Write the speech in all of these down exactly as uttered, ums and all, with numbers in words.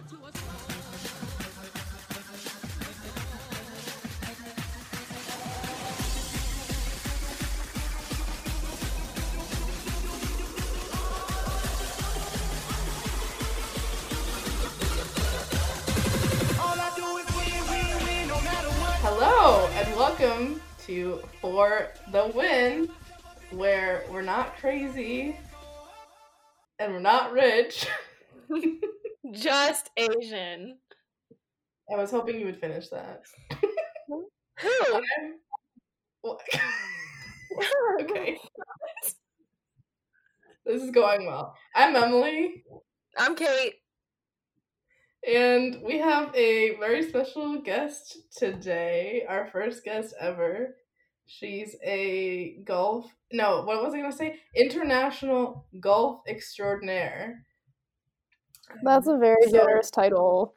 Hello, and welcome to For the Win, where we're not crazy, and we're not rich. Just Asian. I was hoping you would finish that. Who? I'm... Well, okay. This is going well. I'm Emily. I'm Kate. And we have a very special guest today, our first guest ever. She's a golf, no, what was I going to say? International golf extraordinaire. That's a very So- generous title.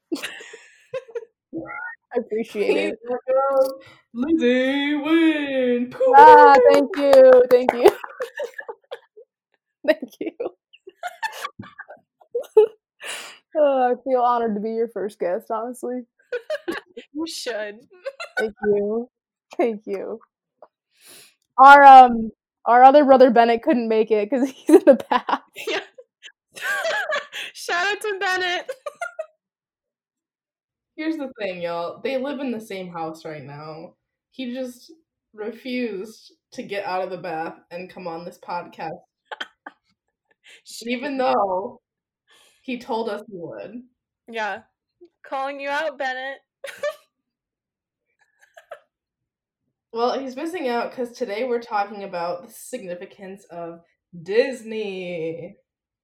I appreciate it. Lizzie Wynn. Ah, thank you, thank you. Thank you. Oh, I feel honored to be your first guest, honestly. You should. Thank you. Thank you. Our um our other brother Bennett couldn't make it because he's in the back. Yeah. Shout out to Bennett. Here's the thing, y'all. They live in the same house right now. He just refused to get out of the bath and come on this podcast, even though he told us he would. Yeah. Calling you out, Bennett. Well, he's missing out because today we're talking about the significance of Disney.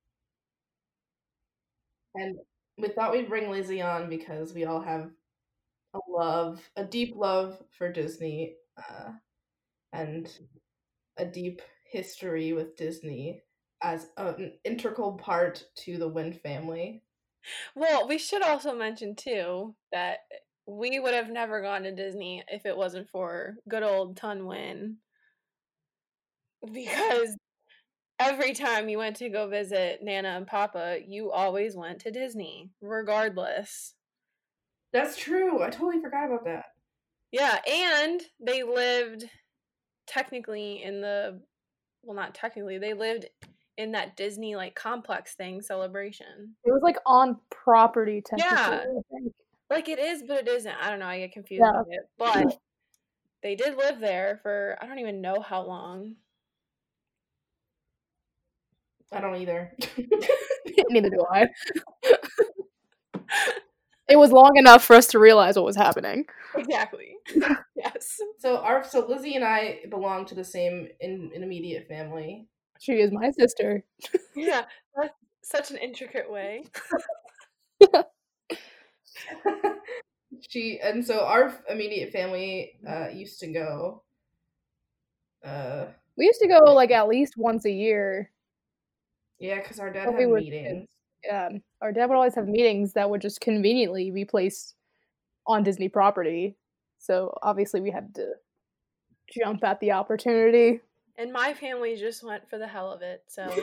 And we thought we'd bring Lizzie on because we all have a love, a deep love for Disney, uh, and a deep history with Disney as an integral part to the Wynn family. Well, we should also mention, too, that we would have never gone to Disney if it wasn't for good old Tun Wynn. Because every time you went to go visit Nana and Papa, you always went to Disney, regardless. That's true. I totally forgot about that. Yeah, and they lived technically in the, well, not technically, they lived in that Disney, like, complex thing, Celebration. It was like on property technically. Yeah. I think. Like, it is, but it isn't. I don't know, I get confused Yeah. with it. But they did live there for, I don't even know how long. I don't either. Neither do I. It was long enough for us to realize what was happening. Exactly. Yes. So our so Lizzie and I belong to the same in, in immediate family. She is my sister. Yeah, that's such an intricate way. She and so our immediate family uh, used to go. Uh, We used to go like at least once a year. yeah, because our dad When we had were meetings. Um, our dad would always have meetings that would just conveniently be placed on Disney property. So obviously we had to jump at the opportunity. And my family just went for the hell of it, so.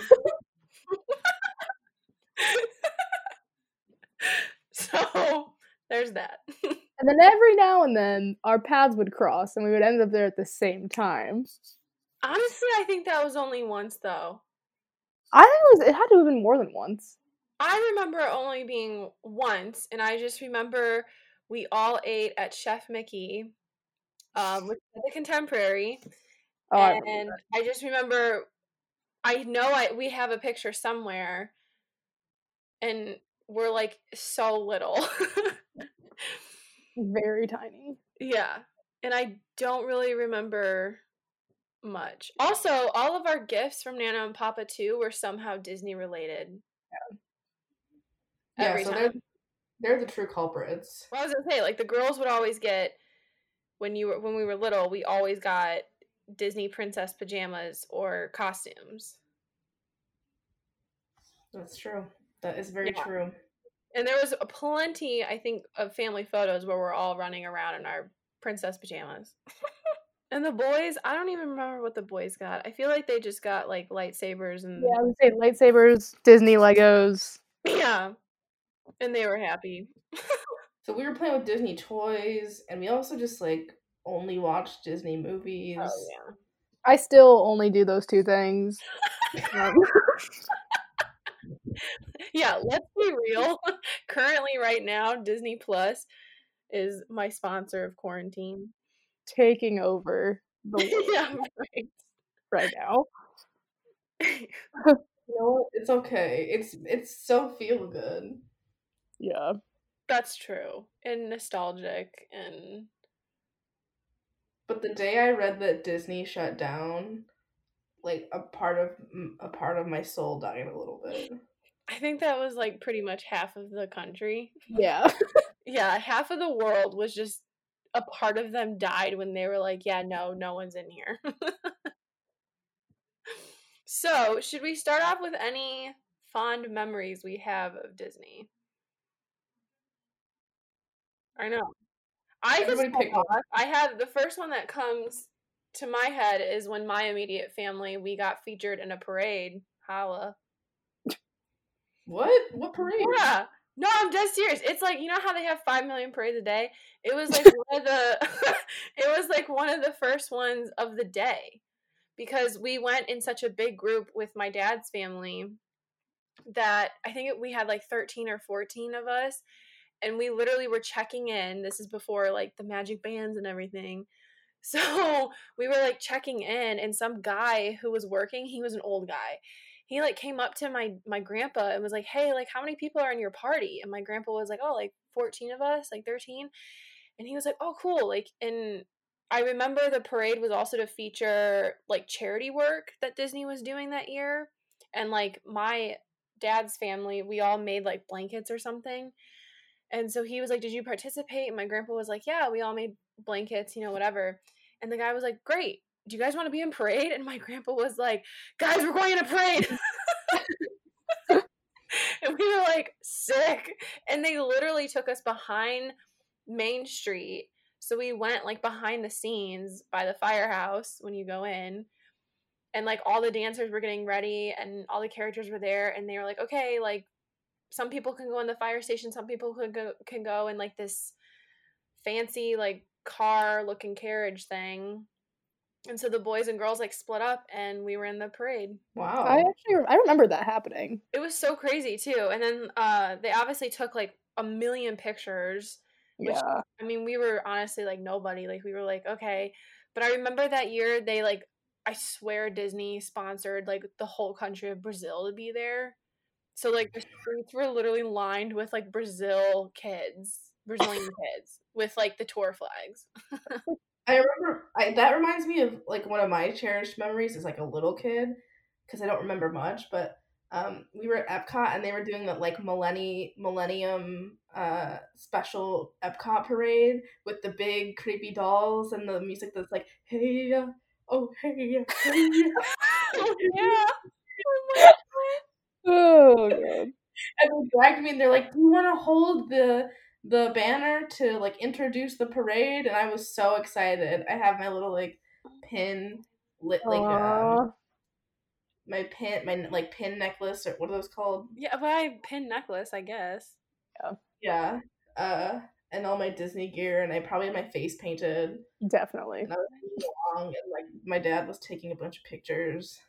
So, there's that. And then every now and then our paths would cross and we would end up there at the same time. Honestly, I think that was only once, though. I think it was it had to have been more than once. I remember it only being once, and I just remember we all ate at Chef Mickey, um, which is the Contemporary, Oh, I and remember I just remember, I know I we have a picture somewhere, and we're like so little. very tiny. Yeah, and I don't really remember much. Also, all of our gifts from Nana and Papa too were somehow Disney related. Yeah, Every so time. they're they're the true culprits. Well, I was gonna say, like, the girls would always get, when you were when we were little, we always got Disney princess pajamas or costumes. That's true. That is very Yeah. true. And there was plenty, I think, of family photos where we're all running around in our princess pajamas. And the boys, I don't even remember what the boys got. I feel like they just got, like, lightsabers and... Yeah, I would say lightsabers, Disney Legos. Yeah. And they were happy. So we were playing with Disney toys, and we also just like only watched Disney movies. Oh yeah. I still only do those two things. Um, Yeah, let's be real. Currently, right now, Disney Plus is my sponsor of quarantine. taking over the world Yeah, right. right now. You know what? It's okay. It's it's so feel good. Yeah. That's true. And nostalgic and But the day I read that Disney shut down, like a part of a part of my soul died a little bit. I think that was like pretty much half of the country. Yeah. Yeah, half of the world was just a part of them died when they were like, yeah, no, no one's in here. So, should we start off with any fond memories we have of Disney? I know. I could Everybody start pick one. off. I have the first one that comes to my head is when my immediate family we got featured in a parade. Holla. What? What parade? Yeah. No, I'm dead serious. It's like, you know how they have five million parades a day? It was like one of the it was like one of the first ones of the day. Because we went in such a big group with my dad's family that I think it, we had like thirteen or fourteen of us, and we literally were checking in. This is before like the magic bands and everything. So we were like checking in, and some guy who was working, he was an old guy. He like came up to my my grandpa and was like, "Hey, like how many people are in your party?" And my grandpa was like, "Oh, like fourteen of us, like thirteen." And he was like, "Oh, cool." Like, and I remember the parade was also to feature like charity work that Disney was doing that year. And like my dad's family, we all made like blankets or something. And so he was like, "Did you participate?" And my grandpa was like, "Yeah, we all made blankets, you know, whatever." And the guy was like, "Great. Do you guys want to be in parade?" And my grandpa was like, "Guys, we're going in a parade." And we were like, sick. And they literally took us behind Main Street. So we went like behind the scenes by the firehouse when you go in. And like all the dancers were getting ready and all the characters were there. And they were like, okay, like some people can go in the fire station. Some people can go, can go in like this fancy like car looking carriage thing. And so the boys and girls like split up and we were in the parade. Wow. I actually I remember that happening. It was so crazy too. And then uh they obviously took like a million pictures. Which, Yeah. I mean, we were honestly like nobody. Like we were like, okay. But I remember that year they like I swear Disney sponsored like the whole country of Brazil to be there. So like the streets were literally lined with like Brazil kids, Brazilian kids with like the tour flags. I remember I, that reminds me of like one of my cherished memories as like a little kid, because I don't remember much, but um, we were at Epcot and they were doing that like millennium millennium uh, special Epcot parade with the big creepy dolls and the music that's like hey ya, oh hey ya, hey ya. Oh, yeah. Oh my God. Oh god. And they dragged me and they're like, "Do you want to hold the the banner to like introduce the parade?" And I was so excited. I have my little like pin lit like um Aw. my pin my like pin necklace, or what are those called? Yeah, my pin necklace, I guess. Yeah. Uh and all my Disney gear, and I probably had my face painted. Definitely. And I was really long, and like my dad was taking a bunch of pictures.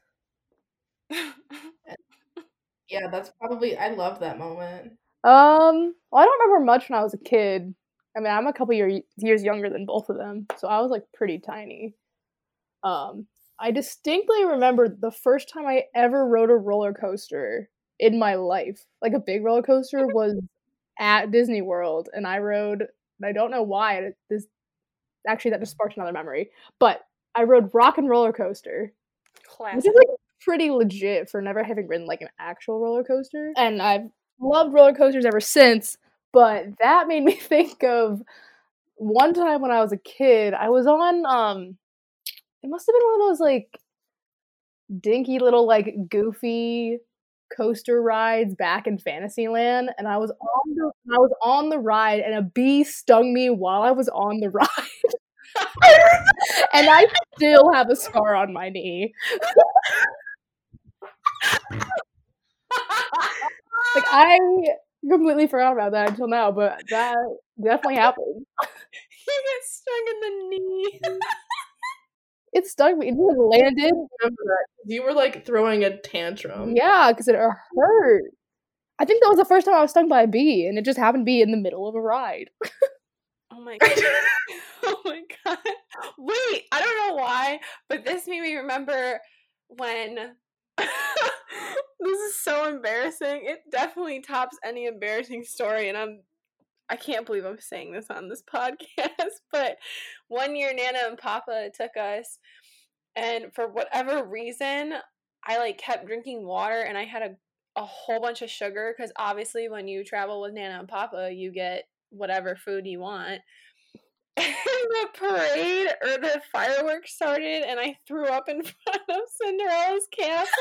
Yeah, that's probably I love that moment. Um, well, I don't remember much when I was a kid. I mean, I'm a couple year, years younger than both of them, so I was like pretty tiny. Um, I distinctly remember the first time I ever rode a roller coaster in my life, like a big roller coaster, was at Disney World, and I rode. And I don't know why. This actually that just sparked another memory, but I rode Rock and Roller Coaster, which Classic. is like pretty legit for never having ridden like an actual roller coaster, and I've loved roller coasters ever since. But that made me think of one time when I was a kid. I was on um it must have been one of those like dinky little like goofy coaster rides back in Fantasyland, and I was on the I was on the ride and a bee stung me while I was on the ride. And I still have a scar on my knee. Like I completely forgot about that until now, but that definitely happened. You get stung in the knee. It stung me. It just landed. Remember that? You were like throwing a tantrum. Yeah, because it hurt. I think that was the first time I was stung by a bee, and it just happened to be in the middle of a ride. Oh my god. Oh my god. Wait, I don't know why, but this made me remember when this is so embarrassing. It definitely tops any embarrassing story, and I'm I can't believe I'm saying this on this podcast, but one year Nana and Papa took us, and for whatever reason, I like kept drinking water, and I had a, a whole bunch of sugar, because obviously when you travel with Nana and Papa, you get whatever food you want. And the parade or the fireworks started, and I threw up in front of Cinderella's castle.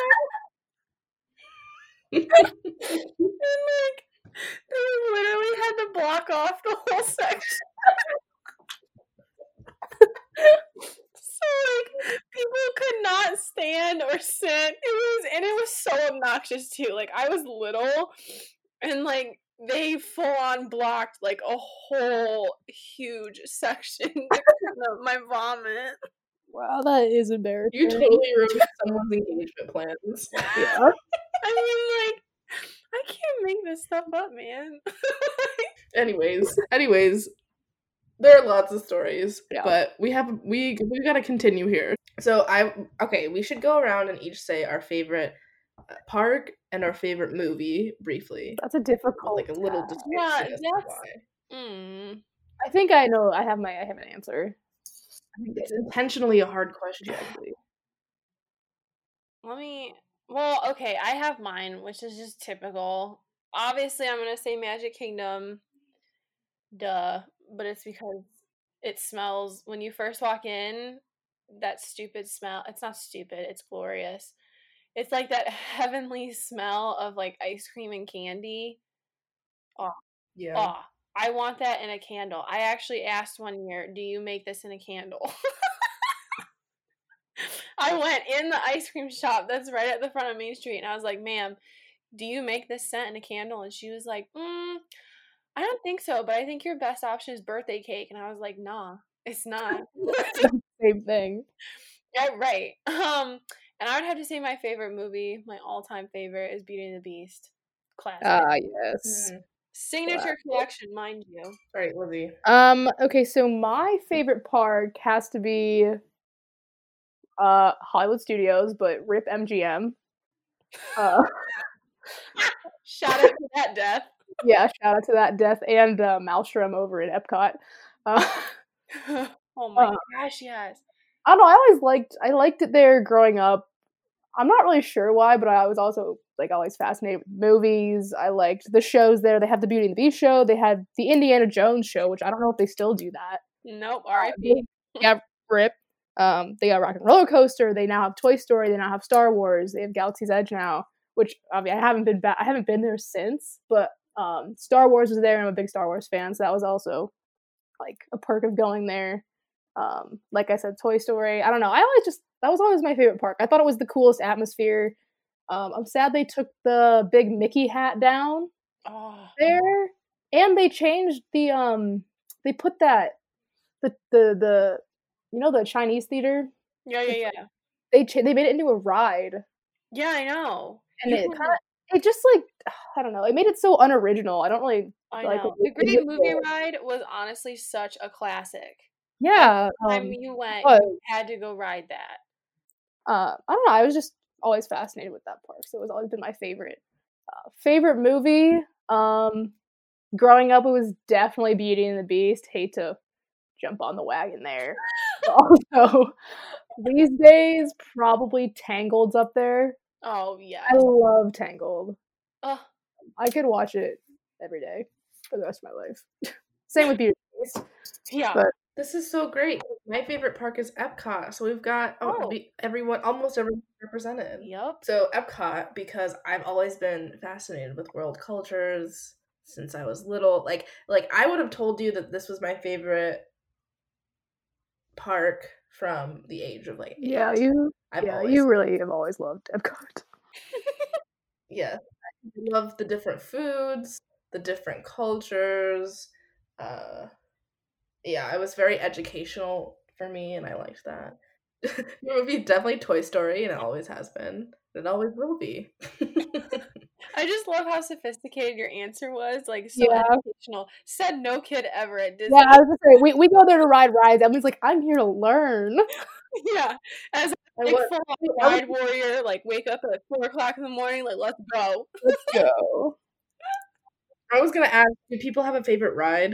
And like, they literally had to block off the whole section. So like, people could not stand or sit. It was, and it was so obnoxious too. Like, I was little, and like, they full on blocked like a whole huge section of my vomit. Wow, that is embarrassing. You totally ruined someone's engagement plans. Yeah. I mean, like, I can't make this stuff up, man. anyways, anyways, there are lots of stories, Yeah. but we have we we gotta continue here. So I okay, we should go around and each say our favorite park and our favorite movie briefly. That's a difficult, like a little task. description Yeah, as to that's- why. Mm. I think I know. I have my. I have an answer. I think it's intentionally a hard question. Actually. Let me. Well, okay, I have mine, which is just typical. Obviously, I'm gonna say Magic Kingdom. Duh, but it's because it smells when you first walk in. That stupid smell. It's not stupid. It's glorious. It's like that heavenly smell of like ice cream and candy. Oh, Yeah. oh, I want that in a candle. I actually asked one year, do you make this in a candle? I went in the ice cream shop that's right at the front of Main Street, and I was like, ma'am, do you make this scent in a candle? And she was like, mm, I don't think so, but I think your best option is birthday cake. And I was like, nah, it's not. Same thing. Yeah, right. Um, and I would have to say my favorite movie, my all-time favorite, is Beauty and the Beast. Classic. Ah, yes. Mm. Signature Classic. collection, mind you. All right, Lizzie. Um. Okay, so my favorite park has to be uh Hollywood Studios, but rip M G M. Uh, Shout out to that death. yeah, shout out to that death and uh, Maelstrom over at Epcot. Uh, Oh my Uh, gosh, yes. I don't know. I always liked. I liked it there growing up. I'm not really sure why, but I was also like always fascinated with movies. I liked the shows there. They have the Beauty and the Beast show. They had the Indiana Jones show, which I don't know if they still do that. Nope, R I P. Yeah, rip. Um, they got Rock and Roller Coaster. They now have Toy Story. They now have Star Wars. They have Galaxy's Edge now, which I mean, I haven't been back. I haven't been there since, but um, Star Wars was there, and I'm a big Star Wars fan, so that was also like a perk of going there. Um, like I said, Toy Story. I don't know. I always just that was always my favorite park. I thought it was the coolest atmosphere. Um, I'm sad they took the big Mickey hat down Oh, there, and they changed the um. They put that the the the you know the Chinese theater. yeah, yeah, yeah. They cha- they made it into a ride, Yeah, I know. and You it can- kind of it just like I don't know. It made it so unoriginal. I don't really I like know. what The they Great did Movie there. Ride was honestly such a classic. Yeah. Time Um, you went, but- you had to go ride that. uh, I don't know. I was just always fascinated with that park, so it was always been my favorite. Uh, favorite movie. Um, growing up, it was definitely Beauty and the Beast. Hate to jump on the wagon there. Also, these days, probably Tangled's up there. Oh yeah. I love Tangled. Oh, I could watch it every day for the rest of my life. Same with Beauty and the Beast. yeah. But- This is so great. My favorite park is Epcot, so we've got oh, Oh. we- everyone, almost everyone represented. Yep. So Epcot, because I've always been fascinated with world cultures since I was little. Like, like I would have told you that this was my favorite park from the age of like eight. Yeah, you. I've yeah, always, you really have always loved Epcot. yeah, I love the different foods. the different cultures. Uh, yeah, it was very educational for me, and I liked that. Your movie definitely Toy Story, and it always has been. It always will be. I just love how sophisticated your answer was. Like, so Yeah. educational. Said no kid ever at Disney. Yeah, I was gonna say we, we go there to ride rides. Emily's like, I'm here to learn. Yeah. As a I like, was- full on I was- ride warrior, like wake up at four o'clock in the morning, like let's go. Let's go. I was gonna ask, do people have a favorite ride?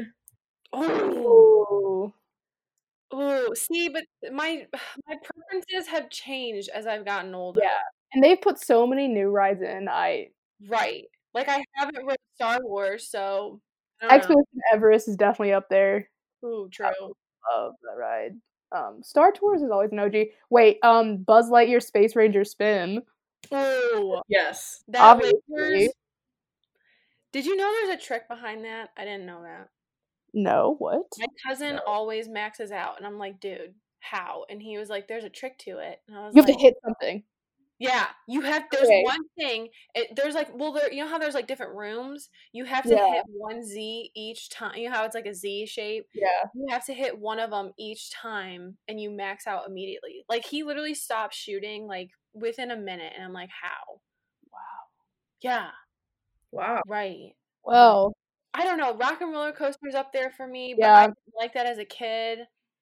Oh, Ooh. ooh. See, but my my preferences have changed as I've gotten older. Yeah. And they've put so many new rides in. I Right. Like I haven't read Star Wars, so I don't know. Expedition Everest is definitely up there. Ooh, true. Love that ride. Um, Star Tours is always an O G. Wait, um, Buzz Lightyear Space Ranger Spin. Ooh, Yes. that Obviously. Lakers. Did you know there's a trick behind that? I didn't know that. No, what? My cousin No. always maxes out, and I'm like, dude, how? And he was like, there's a trick to it. And I was You have like, to hit something. yeah, you have. There's Okay. one thing. It, there's like, well, there. You know how there's like different rooms. You have to Yeah. hit one Z each time. You know how it's like a Z shape. Yeah. You have to hit one of them each time, and you max out immediately. Like he literally stopped shooting like within a minute, and I'm like, how? Wow. Yeah, Wow. right. Well, I don't know. Rock and Roller Coaster's up there for me, but Yeah. I didn't like that as a kid.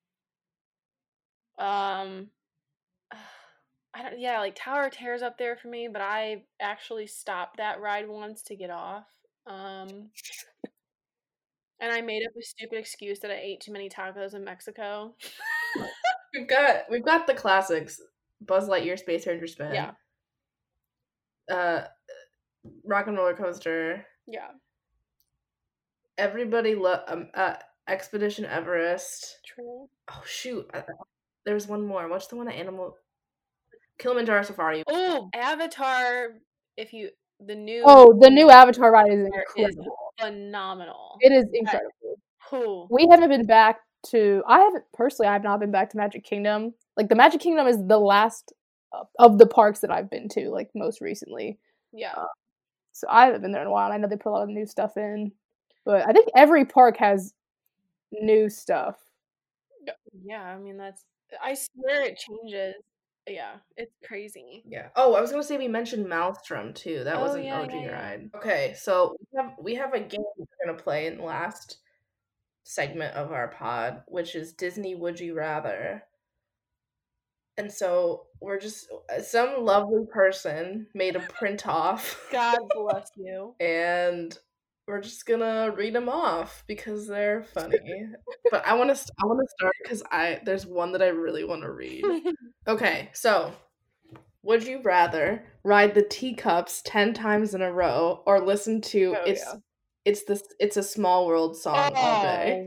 Um, I don't. Yeah, like Tower of Terror's up there for me, but I actually stopped that ride once to get off. Um, and I made up a stupid excuse that I ate too many tacos in Mexico. We've got we've got the classics: Buzz Lightyear Space Ranger Spin. Yeah. Uh, Rock and Roller Coaster. Yeah, Everybody love um, uh, Expedition Everest. true. Oh shoot, I, there was one more. What's the one at Animal Kilimanjaro Safari? Oh, Avatar. If you the new oh, the new Avatar ride is is incredible. phenomenal. It is incredible. Cool. We haven't been back to. I haven't personally. I have not been back to Magic Kingdom. Like the Magic Kingdom is the last of- of the parks that I've been to. Like most recently. Yeah. Uh, So I haven't been there in a while. And I know they put a lot of new stuff in, but I think every park has new stuff. Yeah, I mean that's I swear it changes. Yeah, it's crazy. Yeah. Oh, I was gonna say we mentioned Maelstrom too. That was Oh, an yeah, O G yeah, yeah. ride. Okay, so we have we have a game we're gonna play in the last segment of our pod, which is Disney Would You Rather. And so we're just some lovely person made a print off. God bless you. And we're just gonna read them off because they're funny. But I want to I want to start because I there's one that I really want to read. Okay, so would you rather ride the teacups ten times in a row or listen to Oh, it's yeah. it's this it's a Small World song all day?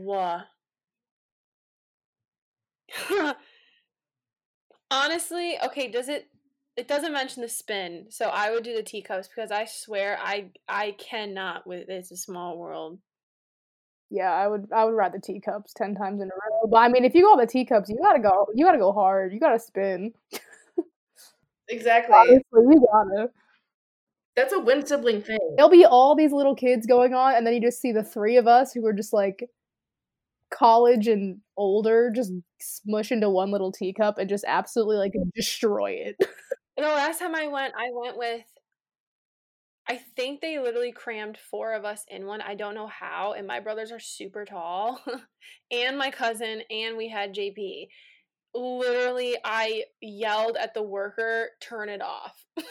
Oh. Honestly, okay, does it it doesn't mention the spin, so I would do the teacups because I swear I I cannot with It's a Small World. Yeah, I would. I would ride the teacups ten times in a row. But I mean, if you go on the teacups, you gotta go. You gotta go hard. You gotta spin. Exactly. Honestly, you gotta. That's a win sibling thing. There'll be all these little kids going on, and then you just see the three of us who are just like college and older, just smush into one little teacup and just absolutely like destroy it. The last time I went, I went with I think they literally crammed four of us in one. I don't know how, and my brothers are super tall, and my cousin, and we had J P. Literally, I yelled at the worker, "Turn it off."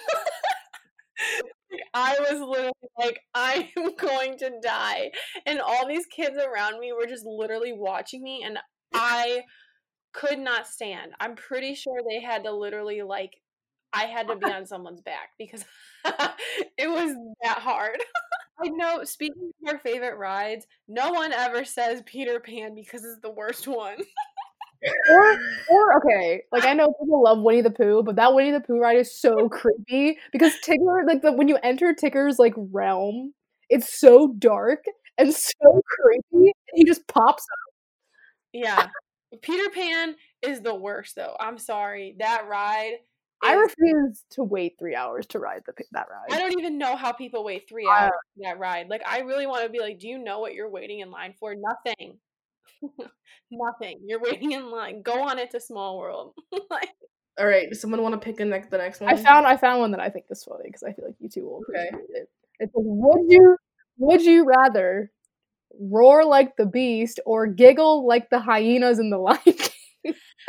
I was literally like, I am going to die. And all these kids around me were just literally watching me, and I could not stand. I'm pretty sure they had to literally, like, I had to be on someone's back because it was that hard. I know, speaking of our favorite rides, no one ever says Peter Pan because it's the worst one. Or, or okay, like I know people love Winnie the Pooh, but that Winnie the Pooh ride is so creepy because Tigger, like the when you enter Tigger's like realm, it's so dark and so creepy, and he just pops up. Yeah, Peter Pan is the worst though. I'm sorry, that ride I refuse to wait three hours to ride the that ride. I don't even know how people wait three hours uh, for that ride. Like, I really want to be like, do you know what you're waiting in line for? Nothing. Nothing. You're waiting in line. Go on It's a Small World. Like, all right. Does someone want to pick the next the next one? I found I found one that I think is funny because I feel like you two will appreciate okay. it. It says, would you would you rather roar like the beast or giggle like the hyenas in the Lion King?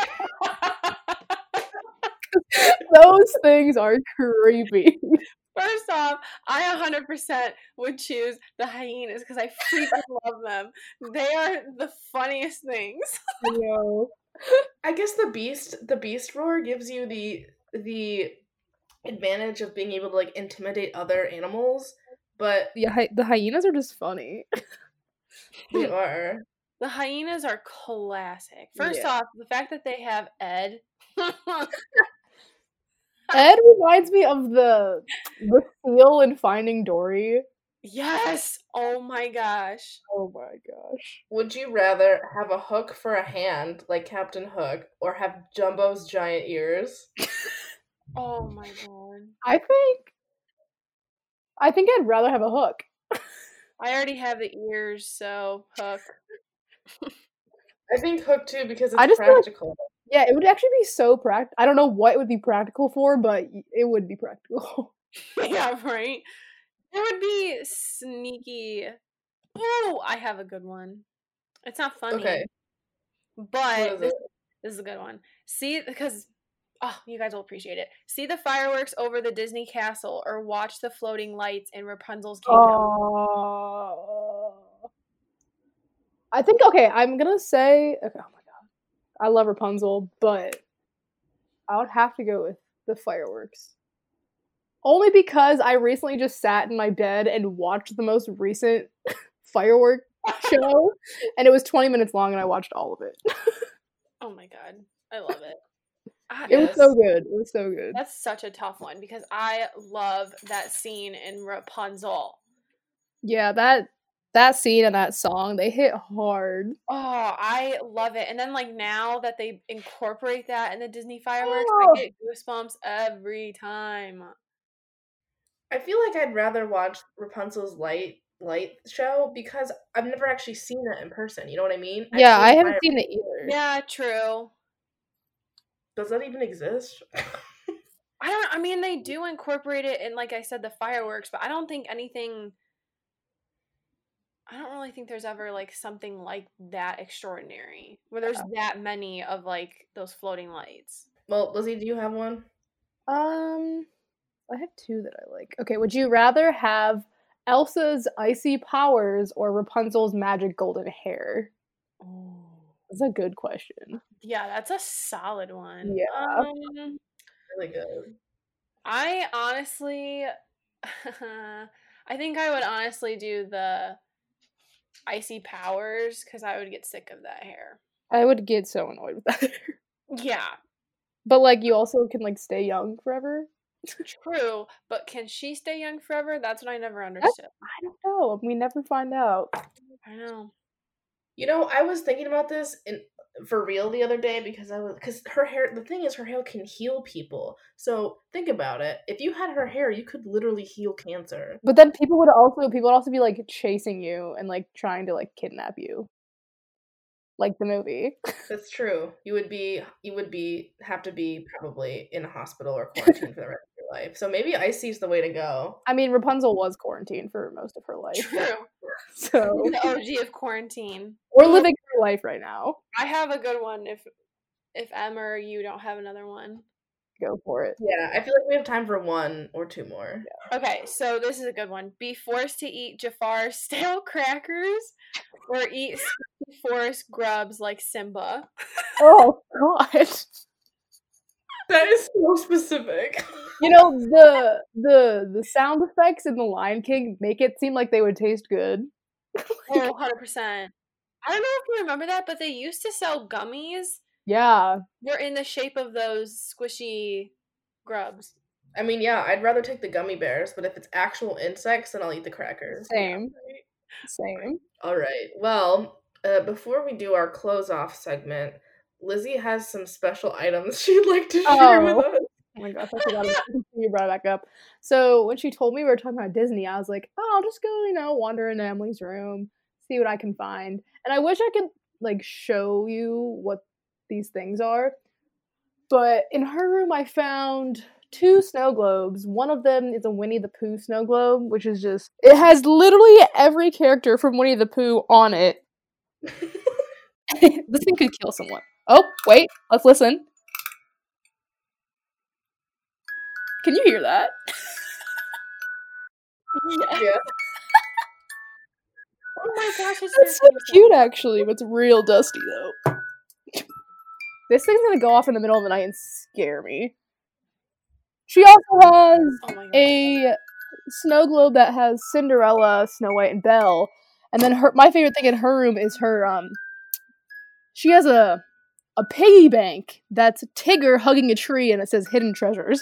Those things are creepy. First off, I one hundred percent would choose the hyenas because I freaking love them. They are the funniest things. I know. I guess the beast, the beast roar gives you the the advantage of being able to like intimidate other animals, but yeah, hy- the hyenas are just funny. They are. The hyenas are classic. First Yeah. off, the fact that they have Ed. Ed reminds me of the the seal in Finding Dory. Yes! Oh my gosh. Oh my gosh. Would you rather have a hook for a hand, like Captain Hook, or have Jumbo's giant ears? Oh my god. I think... I think I'd rather have a hook. I already have the ears, so Hook. I think Hook too, because it's I just practical. Like, yeah, it would actually be so practical. I don't know what it would be practical for, but it would be practical. Yeah, right? It would be sneaky. Oh, I have a good one. It's not funny. Okay. But this, this is a good one. See, because, oh, you guys will appreciate it. See the fireworks over the Disney castle or watch the floating lights in Rapunzel's kingdom. Oh. I think, okay, I'm going to say, okay, oh my god. I love Rapunzel, but I would have to go with the fireworks. Only because I recently just sat in my bed and watched the most recent firework show, and it was twenty minutes long, and I watched all of it. Oh my god. I love it. I, it was so good. It was so good. That's such a tough one, because I love that scene in Rapunzel. Yeah, that that scene and that song, they hit hard. Oh, I love it. And then, like, now that they incorporate that in the Disney fireworks, oh. I get goosebumps every time. I feel like I'd rather watch Rapunzel's light light show because I've never actually seen it in person. You know what I mean? Yeah, I haven't seen it either. Yeah, true. Does that even exist? I don't. I mean, they do incorporate it in, like I said, the fireworks, but I don't think anything. I don't really think there's ever like something like that extraordinary where there's yeah. that many of like those floating lights. Well, Lizzie, do you have one? Um, I have two that I like. Okay, would you rather have Elsa's icy powers or Rapunzel's magic golden hair? Oh, that's a good question. Yeah, that's a solid one. Yeah, um, really good. I honestly, I think I would honestly do the icy powers because I would get sick of that hair. I would get so annoyed with that hair. Yeah. But, like, you also can, like, stay young forever. True, but can she stay young forever? That's what I never understood. That's, I don't know. We never find out. I know. You know, I was thinking about this in for real the other day because I was because her hair. The thing is, her hair can heal people. So think about it. If you had her hair, you could literally heal cancer. But then people would also people would also be like chasing you and like trying to like kidnap you, like the movie. That's true. You would be you would be have to be probably in a hospital or quarantined for the rest of your life. So maybe icy's the way to go. I mean, Rapunzel was quarantined for most of her life. True. So the O G of quarantine. We're living her life right now. I have a good one. If if Emma or you don't have another one, go for it. Yeah, I feel like we have time for one or two more. Yeah. Okay, so this is a good one. Be forced to eat Jafar's stale crackers or eat forest grubs like Simba. Oh god. That is so specific. You know, the the the sound effects in The Lion King make it seem like they would taste good. Oh, one hundred percent. I don't know if you remember that, but they used to sell gummies. Yeah. They're in the shape of those squishy grubs. I mean, yeah, I'd rather take the gummy bears, but if it's actual insects, then I'll eat the crackers. Same. Same. All right. Well, uh, before we do our close-off segment, Lizzie has some special items she'd like to share oh. with us. Oh my gosh, I forgot about you brought it back up. So when she told me we were talking about Disney, I was like, oh, I'll just go, you know, wander into Emily's room, see what I can find. And I wish I could like show you what these things are. But in her room I found two snow globes. One of them is a Winnie the Pooh snow globe, which is just it has literally every character from Winnie the Pooh on it. This thing could kill someone. Oh, wait, let's listen. Can you hear that? Yeah. Yeah. Oh my gosh, it's That's so cute, actually, but it's real dusty, though. This thing's gonna go off in the middle of the night and scare me. She also has Oh my god. a snow globe that has Cinderella, Snow White, and Belle. And then her my favorite thing in her room is her, um... She has a a piggy bank that's Tigger hugging a tree, and it says Hidden Treasures.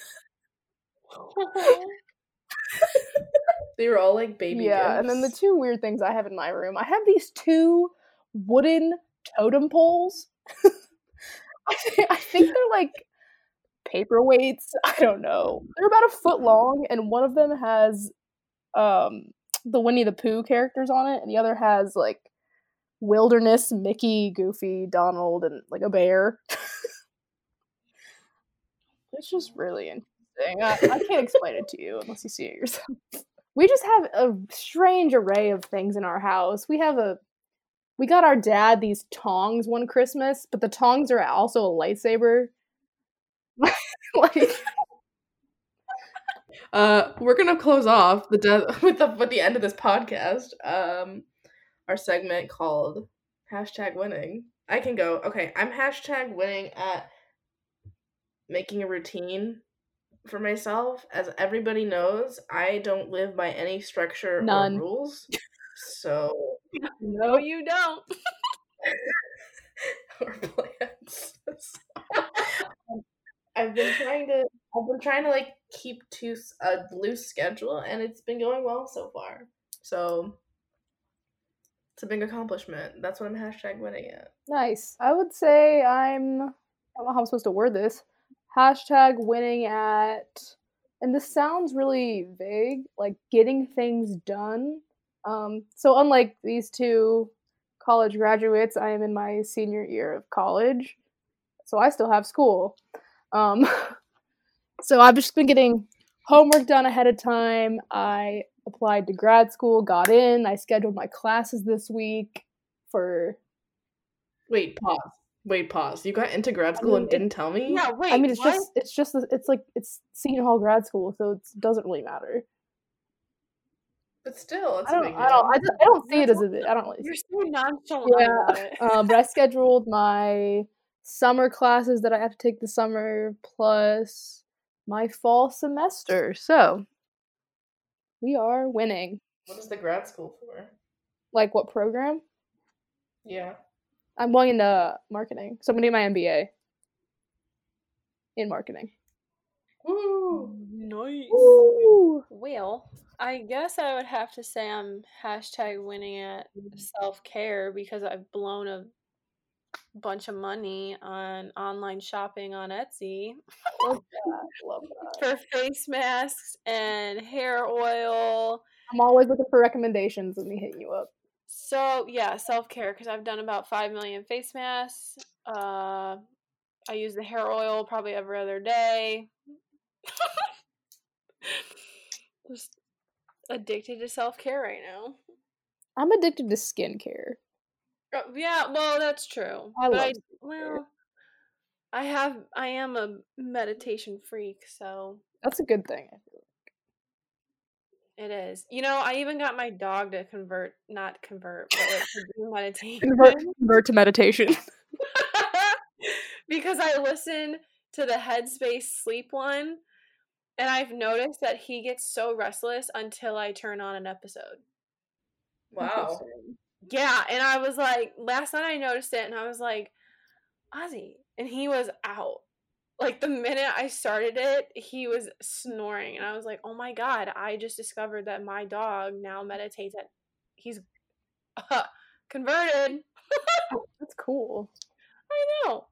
They were all like baby Yeah, gifts. and then the two weird things I have in my room. I have these two wooden totem poles. I, think, I think they're like paperweights. I don't know. They're about a foot long, and one of them has um the Winnie the Pooh characters on it, and the other has like Wilderness, Mickey, Goofy, Donald, and like a bear. It's just really interesting. I, I can't explain it to you unless you see it yourself. We just have a strange array of things in our house. We have a we got our dad these tongs one Christmas, but the tongs are also a lightsaber. Like, uh, we're gonna close off the de- with the with the end of this podcast. Um, our segment called hashtag winning. I can go. Okay, I'm hashtag winning at making a routine for myself. As everybody knows, I don't live by any structure None. or rules. So No, you don't. or plans. I've been trying to I've been trying to like keep to a loose schedule, and it's been going well so far. So it's a big accomplishment. That's what I'm hashtag winning at. nice. I would say I'm I don't know how I'm supposed to word this. Hashtag winning at, and this sounds really vague, like getting things done. Um, so unlike these two college graduates, I am in my senior year of college, so I still have school. Um, so I've just been getting homework done ahead of time. I applied to grad school, got in. I scheduled my classes this week for. Wait, pause. Wait, pause. You got into grad school I mean, and didn't tell me? Yeah, wait. I mean, it's what? just, it's just, it's like, it's Seton Hall grad school, so it doesn't really matter. But still, it's I a don't, big I don't, I, deal. just, I don't see it as a, I don't really. You're so nonchalant Yeah, about it. um, but I scheduled my summer classes that I have to take this summer, plus my fall semester. So we are winning. What is the grad school for? Like what program? Yeah. I'm going into marketing, so I'm gonna do my M B A in marketing. Woo! Nice. Ooh. Well, I guess I would have to say I'm hashtag winning at self-care because I've blown a bunch of money on online shopping on Etsy. Love that. Love that. For face masks and hair oil. I'm always looking for recommendations when we hit you up. So yeah, self-care because I've done about five million face masks. Uh, I use the hair oil probably every other day. Just addicted to self-care right now. I'm addicted to skincare. Oh, yeah, well, that's true. I but love I, skincare. well, I have, I am a meditation freak, so That's a good thing. it is. You know, I even got my dog to convert, not convert, but like to do meditation. Convert, convert to meditation. Because I listen to the Headspace sleep one, and I've noticed that he gets so restless until I turn on an episode. Wow. Yeah, and I was like, last night I noticed it, and I was like, Ozzy, and he was out. Like, the minute I started it, he was snoring, and I was like, oh my god, I just discovered that my dog now meditates at, he's uh, converted. That's cool. I know.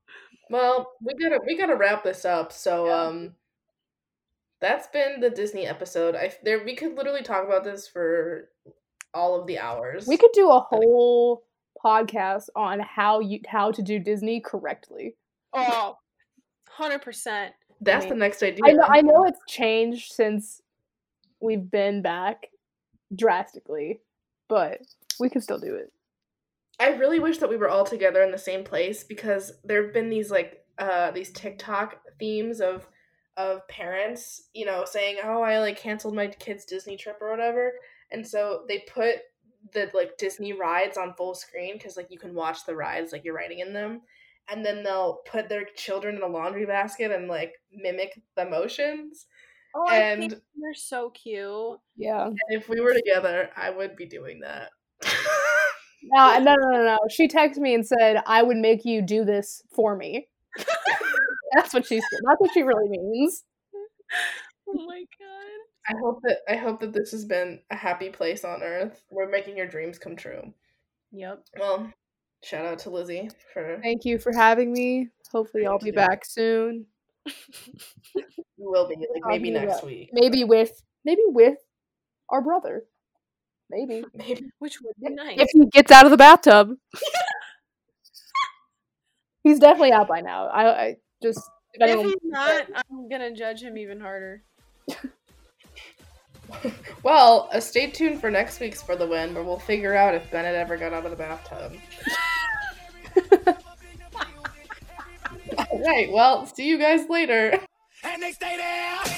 Well, we gotta we gotta wrap this up. So Yeah. um, that's been the Disney episode. I there we could literally talk about this for all of the hours. We could do a whole podcast on how you how to do Disney correctly. Oh, one hundred percent. That's I the mean, next idea. I know I know it's changed since we've been back drastically, but we can still do it. I really wish that we were all together in the same place because there have been these like uh these TikTok themes of of parents, you know, saying, "Oh, I like canceled my kid's Disney trip or whatever," and so they put the like Disney rides on full screen because like you can watch the rides like you're riding in them, and then they'll put their children in a laundry basket and like mimic the motions. Oh, And- I think they're so cute. Yeah. And if we were together, I would be doing that. No, no, no, no, no. She texted me and said, "I would make you do this for me." That's what she said. That's what she really means. Oh my god. I hope that I hope that this has been a happy place on earth. We're making your dreams come true. Yep. Well, shout out to Lizzie for Thank you for having me. Hopefully, I'll Thank be you. back soon. you will be like maybe Talking next about- week. Maybe with maybe with our brother. Maybe Maybe Which would be nice. if he gets out of the bathtub. He's definitely out by now. I, I just if if anyone, he's not, I'm gonna judge him even harder. well, uh, stay tuned for next week's For the Win, where we'll figure out if Bennett ever got out of the bathtub. All right, well, see you guys later. And they stay there.